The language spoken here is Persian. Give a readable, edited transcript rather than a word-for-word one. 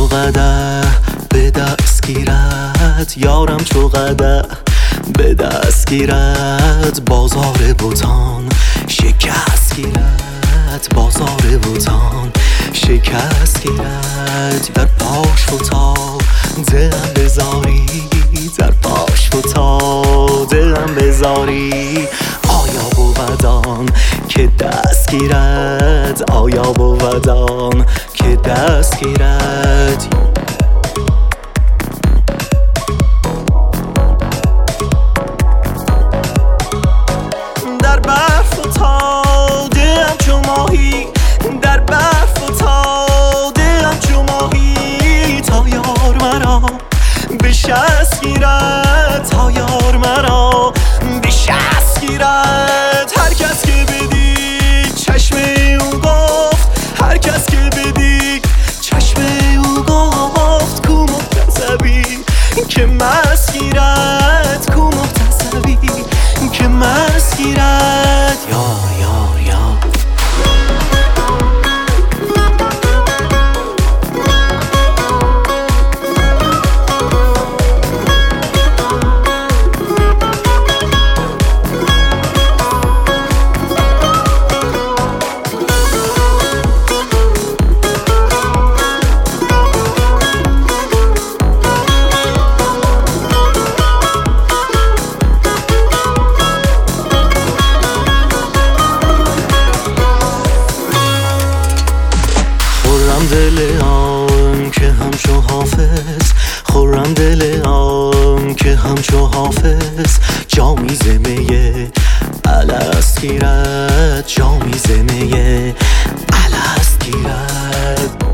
قده به دست گیرد، یارم چو قده به دست گیرد. بازار بوتان شکست گیرد، بازار بوتان شکست گیرد. در پاش فتا دلم بذاری، در پاش فتا دلم بذاری. آیا بودان که دست گیرد، آیا بودان که دست گیرد. در برف فتادم چو ماهی، در برف فتادم چو ماهی. تا یار مرا به شست گیرد، تا یار مرا به شست گیرد. هر کس که بدید چشم او گفت، هر کس که بدید چشم او گفت. کو محتسبی که مست گیرد، کو محتسبی که مست گیرد. یار یار یار دل آن که همچو حافظ، خورم دل آن که همچو حافظ. جامی زمه الست گیرد، جامی زمه الست گیرد.